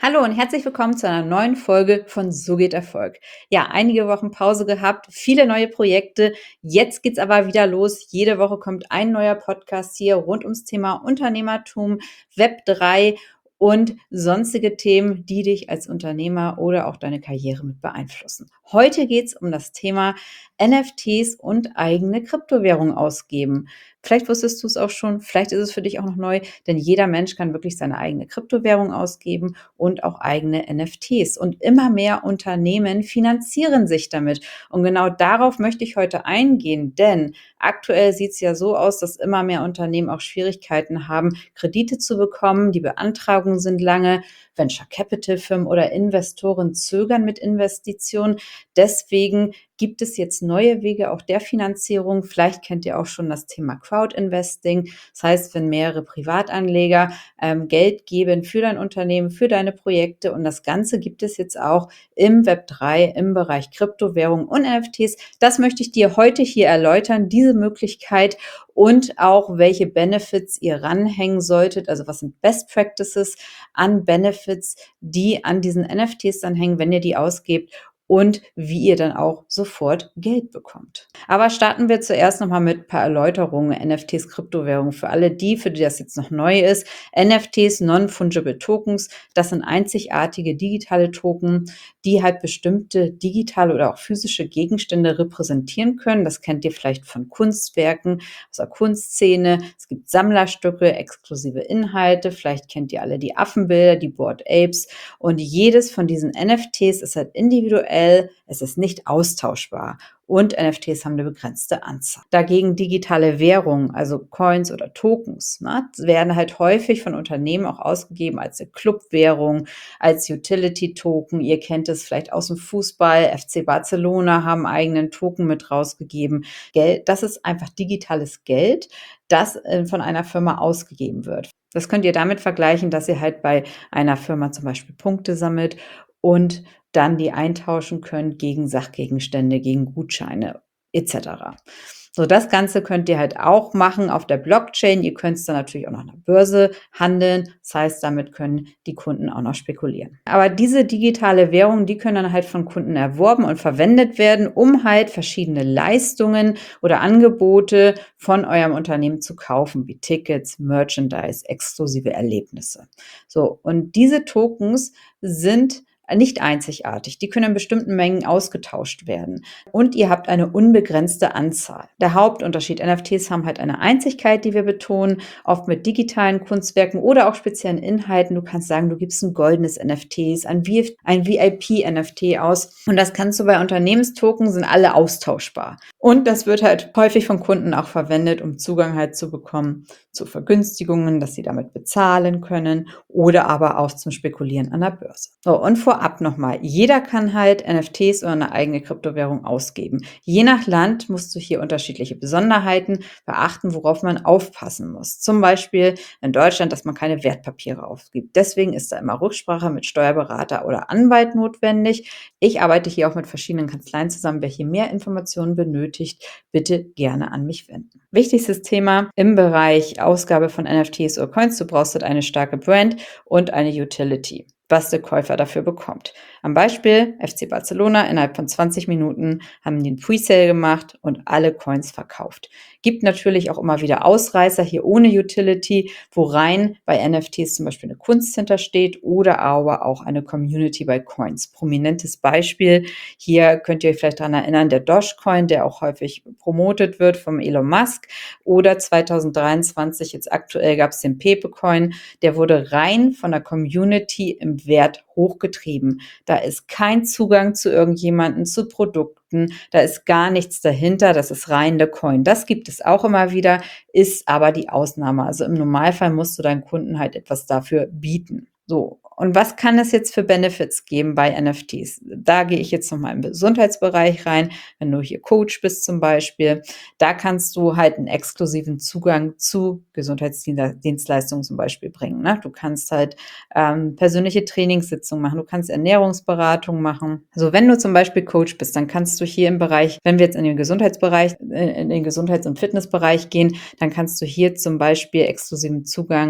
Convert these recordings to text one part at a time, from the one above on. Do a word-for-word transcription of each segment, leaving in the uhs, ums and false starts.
Hallo und herzlich willkommen zu einer neuen Folge von So geht Erfolg. Ja, einige Wochen Pause gehabt, viele neue Projekte. Jetzt geht's aber wieder los. Jede Woche kommt ein neuer Podcast hier rund ums Thema Unternehmertum, Web drei und sonstige Themen, die dich als Unternehmer oder auch deine Karriere mit beeinflussen. Heute geht's um das Thema N F Ts und eigene Kryptowährung ausgeben. Vielleicht wusstest du es auch schon, vielleicht ist es für dich auch noch neu, denn jeder Mensch kann wirklich seine eigene Kryptowährung ausgeben und auch eigene N F Ts. Und immer mehr Unternehmen finanzieren sich damit. Und genau darauf möchte ich heute eingehen, denn aktuell sieht es ja so aus, dass immer mehr Unternehmen auch Schwierigkeiten haben, Kredite zu bekommen. Die Beantragungen sind lange. Venture Capital Firmen oder Investoren zögern mit Investitionen. Deswegen gibt es jetzt neue Wege auch der Finanzierung. Vielleicht kennt ihr auch schon das Thema Crowd Investing. Das heißt, wenn mehrere Privatanleger ähm, Geld geben für dein Unternehmen, für deine Projekte, und das Ganze gibt es jetzt auch im Web drei, im Bereich Kryptowährung und N F Ts. Das möchte ich dir heute hier erläutern, diese Möglichkeit und auch welche Benefits ihr ranhängen solltet. Also was sind Best Practices an Benefits, die an diesen N F Ts dann hängen, wenn ihr die ausgebt, und wie ihr dann auch sofort Geld bekommt. Aber starten wir zuerst nochmal mit ein paar Erläuterungen, N F Ts, Kryptowährung. Für alle die, für die das jetzt noch neu ist, N F Ts, Non-Fungible Tokens, das sind einzigartige digitale Token, die halt bestimmte digitale oder auch physische Gegenstände repräsentieren können. Das kennt ihr vielleicht von Kunstwerken aus der Kunstszene. Es gibt Sammlerstücke, exklusive Inhalte. Vielleicht kennt ihr alle die Affenbilder, die Bored Apes. Und jedes von diesen N F Ts ist halt individuell. Es ist nicht austauschbar und N F Ts haben eine begrenzte Anzahl. Dagegen digitale Währungen, also Coins oder Tokens, ne, werden halt häufig von Unternehmen auch ausgegeben als eine Clubwährung, als Utility-Token. Ihr kennt es vielleicht aus dem Fußball. F C Barcelona haben eigenen Token mit rausgegeben. Geld, das ist einfach digitales Geld, das äh, von einer Firma ausgegeben wird. Das könnt ihr damit vergleichen, dass ihr halt bei einer Firma zum Beispiel Punkte sammelt und dann die eintauschen könnt gegen Sachgegenstände, gegen Gutscheine et cetera. So, das Ganze könnt ihr halt auch machen auf der Blockchain. Ihr könnt es dann natürlich auch noch an der Börse handeln. Das heißt, damit können die Kunden auch noch spekulieren. Aber diese digitale Währung, die können dann halt von Kunden erworben und verwendet werden, um halt verschiedene Leistungen oder Angebote von eurem Unternehmen zu kaufen, wie Tickets, Merchandise, exklusive Erlebnisse. So, und diese Tokens sind nicht einzigartig. Die können in bestimmten Mengen ausgetauscht werden. Und ihr habt eine unbegrenzte Anzahl. Der Hauptunterschied, N F Ts haben halt eine Einzigkeit, die wir betonen, oft mit digitalen Kunstwerken oder auch speziellen Inhalten. Du kannst sagen, du gibst ein goldenes N F Ts, ein, v ein V I P-N F T aus. Und das kannst du bei Unternehmenstoken, sind alle austauschbar. Und das wird halt häufig von Kunden auch verwendet, um Zugang halt zu bekommen zu Vergünstigungen, dass sie damit bezahlen können oder aber auch zum Spekulieren an der Börse. So, und vorab nochmal, jeder kann halt N F Ts oder eine eigene Kryptowährung ausgeben. Je nach Land musst du hier unterschiedliche Besonderheiten beachten, worauf man aufpassen muss. Zum Beispiel in Deutschland, dass man keine Wertpapiere aufgibt. Deswegen ist da immer Rücksprache mit Steuerberater oder Anwalt notwendig. Ich arbeite hier auch mit verschiedenen Kanzleien zusammen. Wer hier mehr Informationen benötigt, bitte gerne an mich wenden. Wichtigstes Thema im Bereich Ausgabe von N F Ts oder Coins: Du brauchst halt eine starke Brand und eine Utility, was der Käufer dafür bekommt. Am Beispiel F C Barcelona, innerhalb von zwanzig Minuten haben die einen Presale gemacht und alle Coins verkauft. Gibt natürlich auch immer wieder Ausreißer hier ohne Utility, wo rein bei N F Ts zum Beispiel eine Kunst hintersteht oder aber auch eine Community bei Coins. Prominentes Beispiel, hier könnt ihr euch vielleicht daran erinnern, der Dogecoin, der auch häufig promotet wird vom Elon Musk, oder zweitausenddreiundzwanzig, jetzt aktuell gab es den Pepe-Coin, der wurde rein von der Community im Wert hochgetrieben. Da ist kein Zugang zu irgendjemanden, zu Produkten, da ist gar nichts dahinter, das ist rein der Coin. Das gibt es auch immer wieder, ist aber die Ausnahme. Also im Normalfall musst du deinen Kunden halt etwas dafür bieten. So, und was kann es jetzt für Benefits geben bei N F Ts? Da gehe ich jetzt nochmal im Gesundheitsbereich rein. Wenn du hier Coach bist zum Beispiel, da kannst du halt einen exklusiven Zugang zu Gesundheitsdienstleistungen zum Beispiel bringen. Ne? Du kannst halt ähm, persönliche Trainingssitzungen machen, du kannst Ernährungsberatung machen. Also wenn du zum Beispiel Coach bist, dann kannst du hier im Bereich, wenn wir jetzt in den Gesundheitsbereich, in den Gesundheits- und Fitnessbereich gehen, dann kannst du hier zum Beispiel exklusiven Zugang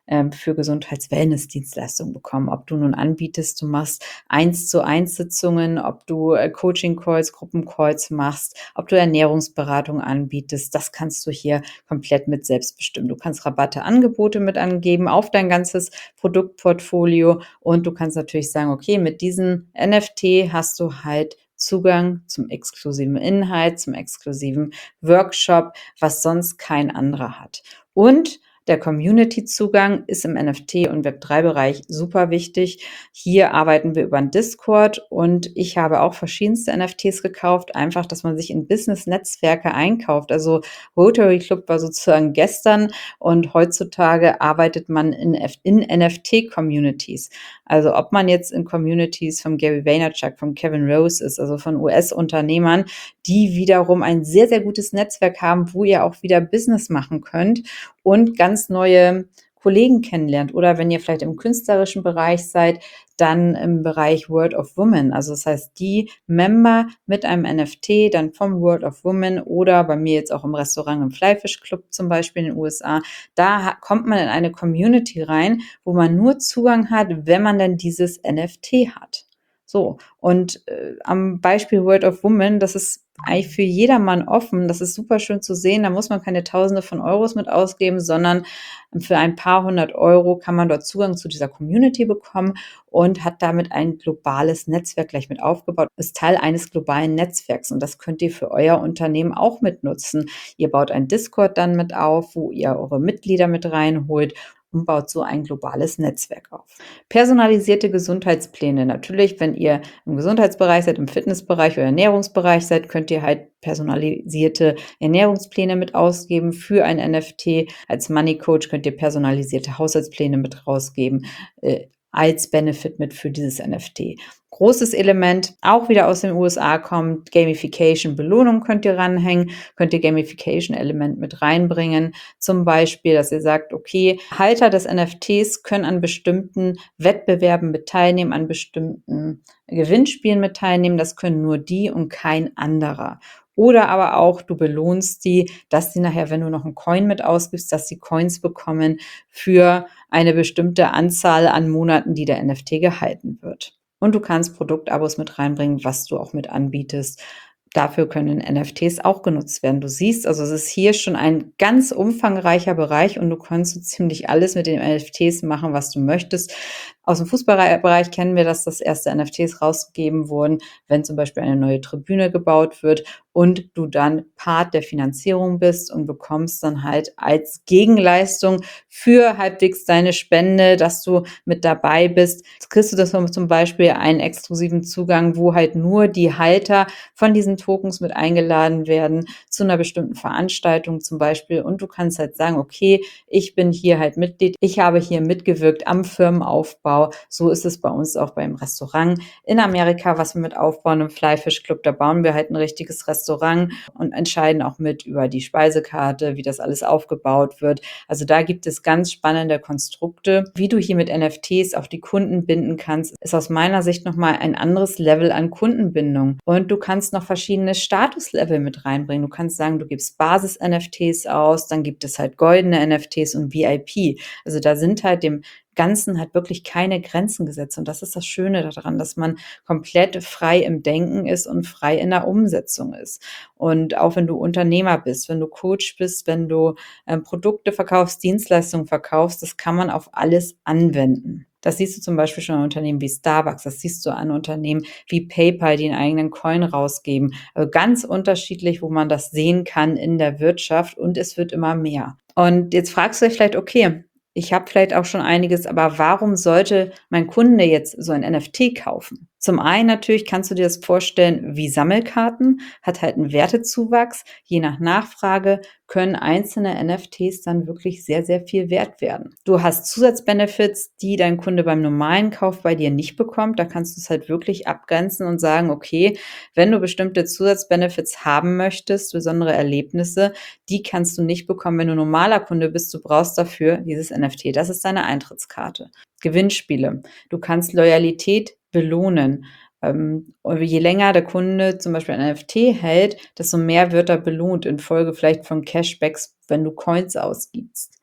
ähm, für Gesundheits-Wellness-Dienstleistungen bekommen. Ob du nun anbietest, du machst eins zu eins Sitzungen, ob du äh, Coaching-Calls, Gruppencalls machst, ob du Ernährungsberatung anbietest, das kannst du hier komplett mit selbst bestimmen. Du kannst Rabatte, Angebote mit angeben auf dein ganzes Produktportfolio und du kannst natürlich sagen, okay, mit diesem N F T hast du halt Zugang zum exklusiven Inhalt, zum exklusiven Workshop, was sonst kein anderer hat. Und der Community-Zugang ist im N F T- und Web drei Bereich super wichtig. Hier arbeiten wir über einen Discord und ich habe auch verschiedenste N F Ts gekauft, einfach, dass man sich in Business-Netzwerke einkauft. Also Rotary Club war sozusagen gestern und heutzutage arbeitet man in, in N F T-Communities. Also ob man jetzt in Communities von Gary Vaynerchuk, von Kevin Rose ist, also von U S-Unternehmern, die wiederum ein sehr, sehr gutes Netzwerk haben, wo ihr auch wieder Business machen könnt und ganz neue Kollegen kennenlernt. Oder wenn ihr vielleicht im künstlerischen Bereich seid, dann im Bereich World of Women. Also das heißt, die Member mit einem N F T, dann vom World of Women oder bei mir jetzt auch im Restaurant im Flyfish Club zum Beispiel in den U S A, da kommt man in eine Community rein, wo man nur Zugang hat, wenn man denn dieses N F T hat. So, und äh, am Beispiel World of Women, das ist eigentlich für jedermann offen. Das ist super schön zu sehen. Da muss man keine Tausende von Euros mit ausgeben, sondern für ein paar hundert Euro kann man dort Zugang zu dieser Community bekommen und hat damit ein globales Netzwerk gleich mit aufgebaut, ist Teil eines globalen Netzwerks und das könnt ihr für euer Unternehmen auch mitnutzen. Ihr baut ein Discord dann mit auf, wo ihr eure Mitglieder mit reinholt und baut so ein globales Netzwerk auf. Personalisierte Gesundheitspläne. Natürlich, wenn ihr im Gesundheitsbereich seid, im Fitnessbereich oder Ernährungsbereich seid, könnt ihr halt personalisierte Ernährungspläne mit ausgeben für ein N F T. Als Money Coach könnt ihr personalisierte Haushaltspläne mit rausgeben, äh, als Benefit mit für dieses N F T. Großes Element, auch wieder aus den U S A kommt, Gamification, Belohnung könnt ihr ranhängen, könnt ihr Gamification-Element mit reinbringen. Zum Beispiel, dass ihr sagt, okay, Halter des N F Ts können an bestimmten Wettbewerben mit teilnehmen, an bestimmten Gewinnspielen mit teilnehmen. Das können nur die und kein anderer. Oder aber auch, du belohnst die, dass sie nachher, wenn du noch einen Coin mit ausgibst, dass sie Coins bekommen für eine bestimmte Anzahl an Monaten, die der N F T gehalten wird. Und du kannst Produktabos mit reinbringen, was du auch mit anbietest. Dafür können N F Ts auch genutzt werden. Du siehst, also es ist hier schon ein ganz umfangreicher Bereich und du kannst so ziemlich alles mit den N F Ts machen, was du möchtest. Aus dem Fußballbereich kennen wir, dass das erste N F Ts rausgegeben wurden, wenn zum Beispiel eine neue Tribüne gebaut wird und du dann Part der Finanzierung bist und bekommst dann halt als Gegenleistung für halbwegs deine Spende, dass du mit dabei bist, kriegst du das zum Beispiel einen exklusiven Zugang, wo halt nur die Halter von diesen Tokens mit eingeladen werden zu einer bestimmten Veranstaltung zum Beispiel und du kannst halt sagen, okay, ich bin hier halt Mitglied, ich habe hier mitgewirkt am Firmenaufbau. So ist es bei uns auch beim Restaurant in Amerika, was wir mit aufbauen im Flyfish Club. Da bauen wir halt ein richtiges Restaurant und entscheiden auch mit über die Speisekarte, wie das alles aufgebaut wird. Also da gibt es ganz spannende Konstrukte. Wie du hier mit N F Ts auch die Kunden binden kannst, ist aus meiner Sicht nochmal ein anderes Level an Kundenbindung. Und du kannst noch verschiedene Statuslevel mit reinbringen. Du kannst sagen, du gibst Basis-N F Ts aus, dann gibt es halt goldene N F Ts und V I P. Also da sind halt dem Ganzen halt wirklich keine Grenzen gesetzt. Und das ist das Schöne daran, dass man komplett frei im Denken ist und frei in der Umsetzung ist. Und auch wenn du Unternehmer bist, wenn du Coach bist, wenn du äh, Produkte verkaufst, Dienstleistungen verkaufst, das kann man auf alles anwenden. Das siehst du zum Beispiel schon an Unternehmen wie Starbucks, das siehst du an Unternehmen wie PayPal, die einen eigenen Coin rausgeben. Also ganz unterschiedlich, wo man das sehen kann in der Wirtschaft und es wird immer mehr. Und jetzt fragst du dich vielleicht, okay, ich habe vielleicht auch schon einiges, aber warum sollte mein Kunde jetzt so ein N F T kaufen? Zum einen natürlich kannst du dir das vorstellen wie Sammelkarten, hat halt einen Wertezuwachs. Je nach Nachfrage können einzelne N F Ts dann wirklich sehr, sehr viel wert werden. Du hast Zusatzbenefits, die dein Kunde beim normalen Kauf bei dir nicht bekommt. Da kannst du es halt wirklich abgrenzen und sagen, okay, wenn du bestimmte Zusatzbenefits haben möchtest, besondere Erlebnisse, die kannst du nicht bekommen, wenn du normaler Kunde bist. Du brauchst dafür dieses N F T. Das ist deine Eintrittskarte. Gewinnspiele. Du kannst Loyalität belohnen. Ähm, je länger der Kunde zum Beispiel ein N F T hält, desto mehr wird er belohnt in Folge vielleicht von Cashbacks, wenn du Coins ausgibst.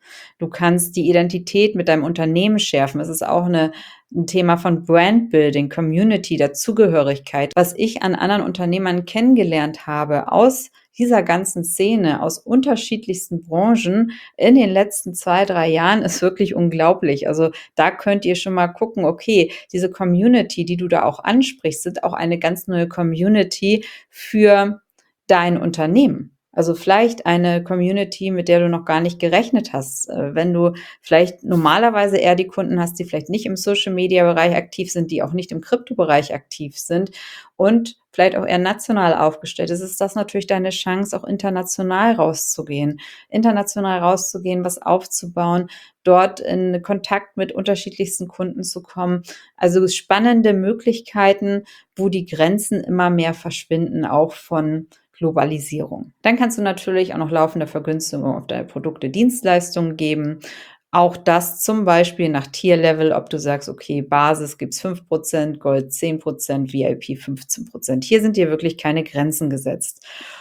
Du kannst die Identität mit deinem Unternehmen schärfen. Es ist auch eine, ein Thema von Brandbuilding, Community, Dazugehörigkeit. Was ich an anderen Unternehmern kennengelernt habe aus dieser ganzen Szene, aus unterschiedlichsten Branchen in den letzten zwei, drei Jahren, ist wirklich unglaublich. Also da könnt ihr schon mal gucken, okay, diese Community, die du da auch ansprichst, sind auch eine ganz neue Community für dein Unternehmen. Also vielleicht eine Community, mit der du noch gar nicht gerechnet hast. Äh, Wenn du vielleicht normalerweise eher die Kunden hast, die vielleicht nicht im Social-Media-Bereich aktiv sind, die auch nicht im Kryptobereich aktiv sind und vielleicht auch eher national aufgestellt ist, ist das natürlich deine Chance, auch international rauszugehen. International rauszugehen, was aufzubauen, dort in Kontakt mit unterschiedlichsten Kunden zu kommen. Also spannende Möglichkeiten, wo die Grenzen immer mehr verschwinden, auch von Globalisierung. Dann kannst du natürlich auch noch laufende Vergünstigungen auf deine Produkte, Dienstleistungen geben. Auch das zum Beispiel nach Tier-Level, ob du sagst, okay, Basis gibt's fünf Prozent, Gold zehn Prozent, V I P fünfzehn Prozent. Hier sind dir wirklich keine Grenzen gesetzt.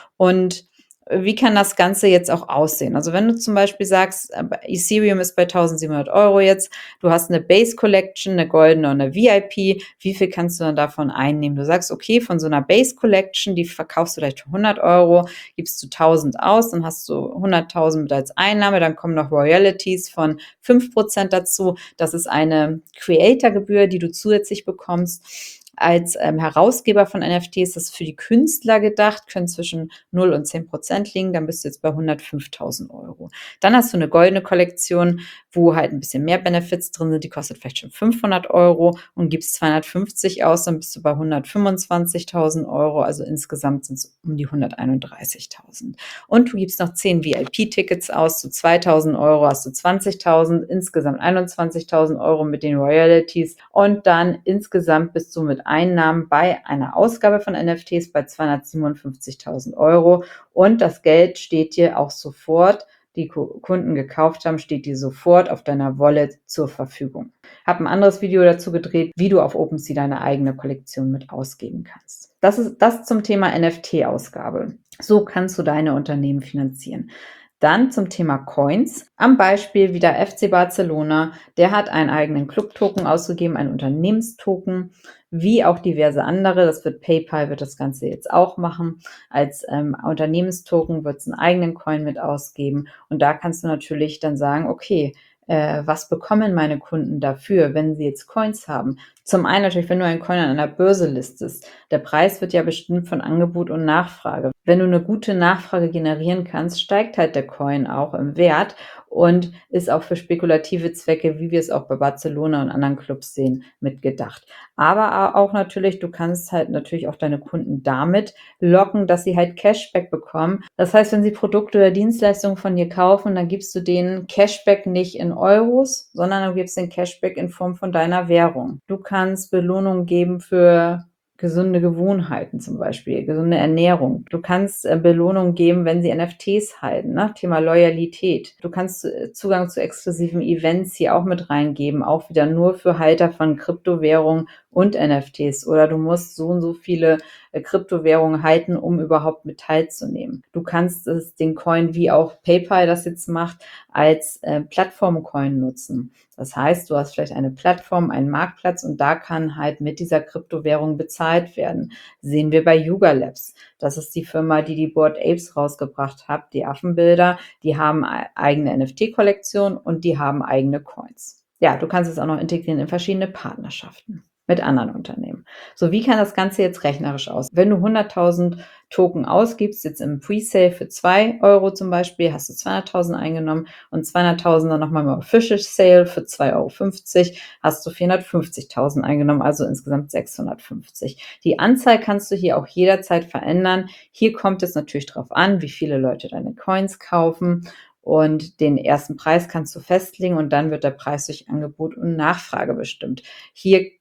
Und wie kann das Ganze jetzt auch aussehen? Also wenn du zum Beispiel sagst, Ethereum ist bei eintausendsiebenhundert Euro jetzt, du hast eine Base Collection, eine goldene und eine V I P, wie viel kannst du dann davon einnehmen? Du sagst, okay, von so einer Base Collection, die verkaufst du vielleicht für hundert Euro, gibst du tausend aus, dann hast du hunderttausend mit als Einnahme, dann kommen noch Royalties von fünf Prozent dazu. Das ist eine Creator-Gebühr, die du zusätzlich bekommst. Als ähm, Herausgeber von N F Ts, das ist für die Künstler gedacht, können zwischen null und zehn Prozent liegen, dann bist du jetzt bei hundertfünftausend Euro. Dann hast du eine goldene Kollektion, wo halt ein bisschen mehr Benefits drin sind, die kostet vielleicht schon fünfhundert Euro und gibst zweihundertfünfzig aus, dann bist du bei hundertfünfundzwanzigtausend Euro, also insgesamt sind es um die hunderteinunddreißigtausend. Und du gibst noch zehn V I P-Tickets aus, zu zweitausend Euro hast du zwanzigtausend, insgesamt einundzwanzigtausend Euro mit den Royalties und dann insgesamt bist du mit Einnahmen bei einer Ausgabe von N F Ts bei zweihundertsiebenundfünfzigtausend Euro und das Geld steht dir auch sofort, die Kunden gekauft haben, steht dir sofort auf deiner Wallet zur Verfügung. Habe ein anderes Video dazu gedreht, wie du auf OpenSea deine eigene Kollektion mit ausgeben kannst. Das ist das zum Thema N F T-Ausgabe. So kannst du deine Unternehmen finanzieren. Dann zum Thema Coins. Am Beispiel wieder F C Barcelona. Der hat einen eigenen Club-Token ausgegeben, einen Unternehmenstoken, wie auch diverse andere. Das wird PayPal, wird das Ganze jetzt auch machen. Als ähm, Unternehmenstoken wird es einen eigenen Coin mit ausgeben. Und da kannst du natürlich dann sagen, okay, äh, was bekommen meine Kunden dafür, wenn sie jetzt Coins haben? Zum einen natürlich, wenn du einen Coin an einer Börse listest. Der Preis wird ja bestimmt von Angebot und Nachfrage. Wenn du eine gute Nachfrage generieren kannst, steigt halt der Coin auch im Wert und ist auch für spekulative Zwecke, wie wir es auch bei Barcelona und anderen Clubs sehen, mitgedacht. Aber auch natürlich, du kannst halt natürlich auch deine Kunden damit locken, dass sie halt Cashback bekommen. Das heißt, wenn sie Produkte oder Dienstleistungen von dir kaufen, dann gibst du denen Cashback nicht in Euros, sondern du gibst den Cashback in Form von deiner Währung. Du kannst Belohnung geben für gesunde Gewohnheiten zum Beispiel, gesunde Ernährung. Du kannst äh, Belohnung geben, wenn sie N F Ts halten, ne? Thema Loyalität. Du kannst äh, Zugang zu exklusiven Events hier auch mit reingeben, auch wieder nur für Halter von Kryptowährungen und N F Ts. Oder du musst so und so viele äh, Kryptowährungen halten, um überhaupt mit teilzunehmen. Du kannst es den Coin, wie auch PayPal das jetzt macht, als äh, Plattform-Coin nutzen. Das heißt, du hast vielleicht eine Plattform, einen Marktplatz und da kann halt mit dieser Kryptowährung bezahlt werden. Sehen wir bei Yuga Labs. Das ist die Firma, die die Bored Apes rausgebracht hat, die Affenbilder. Die haben eigene N F T-Kollektion und die haben eigene Coins. Ja, du kannst es auch noch integrieren in verschiedene Partnerschaften mit anderen Unternehmen. So, wie kann das Ganze jetzt rechnerisch aus? Wenn du hunderttausend Token ausgibst, jetzt im Presale für zwei Euro zum Beispiel, hast du zweihunderttausend eingenommen und zweihunderttausend dann nochmal im Official Sale für zwei Euro fünfzig, hast du vierhundertfünfzigtausend eingenommen, also insgesamt sechshundertfünfzig. Die Anzahl kannst du hier auch jederzeit verändern. Hier kommt es natürlich darauf an, wie viele Leute deine Coins kaufen. Und den ersten Preis kannst du festlegen und dann wird der Preis durch Angebot und Nachfrage bestimmt. Hier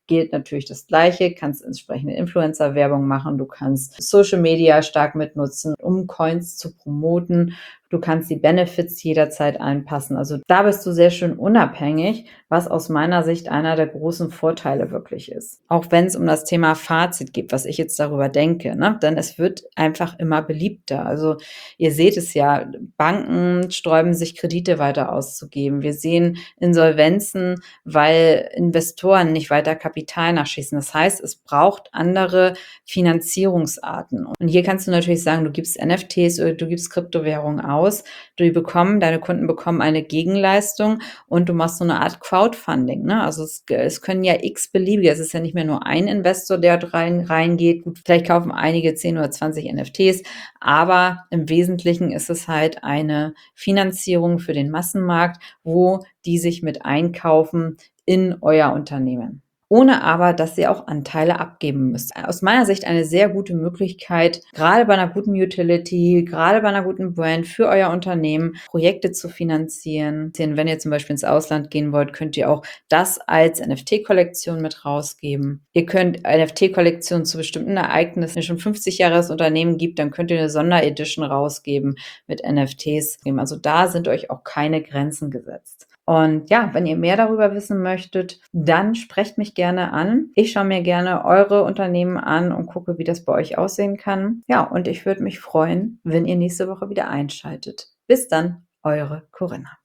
gilt natürlich das Gleiche, kannst entsprechende Influencer-Werbung machen, du kannst Social Media stark mitnutzen, um Coins zu promoten. Du kannst die Benefits jederzeit anpassen. Also da bist du sehr schön unabhängig, was aus meiner Sicht einer der großen Vorteile wirklich ist. Auch wenn es um das Thema Fazit geht, was ich jetzt darüber denke, ne? Denn es wird einfach immer beliebter. Also ihr seht es ja, Banken sträuben sich, Kredite weiter auszugeben. Wir sehen Insolvenzen, weil Investoren nicht weiter Kapital nachschießen. Das heißt, es braucht andere Finanzierungsarten. Und hier kannst du natürlich sagen, du gibst N F Ts oder du gibst Kryptowährungen aus. Du bekommen, deine Kunden bekommen eine Gegenleistung und du machst so eine Art Crowdfunding. Ne? Also es, es können ja x beliebige, es ist ja nicht mehr nur ein Investor, der rein, reingeht. Gut, vielleicht kaufen einige zehn oder zwanzig N F Ts, aber im Wesentlichen ist es halt eine Finanzierung für den Massenmarkt, wo die sich mit einkaufen in euer Unternehmen. Ohne aber, dass ihr auch Anteile abgeben müsst. Aus meiner Sicht eine sehr gute Möglichkeit, gerade bei einer guten Utility, gerade bei einer guten Brand für euer Unternehmen Projekte zu finanzieren. Wenn ihr zum Beispiel ins Ausland gehen wollt, könnt ihr auch das als N F T-Kollektion mit rausgeben. Ihr könnt N F T-Kollektionen zu bestimmten Ereignissen. Wenn es schon fünfzig Jahre das Unternehmen gibt, dann könnt ihr eine Sonderedition rausgeben mit N F Ts. Also da sind euch auch keine Grenzen gesetzt. Und ja, wenn ihr mehr darüber wissen möchtet, dann sprecht mich gerne an. Ich schaue mir gerne eure Unternehmen an und gucke, wie das bei euch aussehen kann. Ja, und ich würde mich freuen, wenn ihr nächste Woche wieder einschaltet. Bis dann, eure Corinna.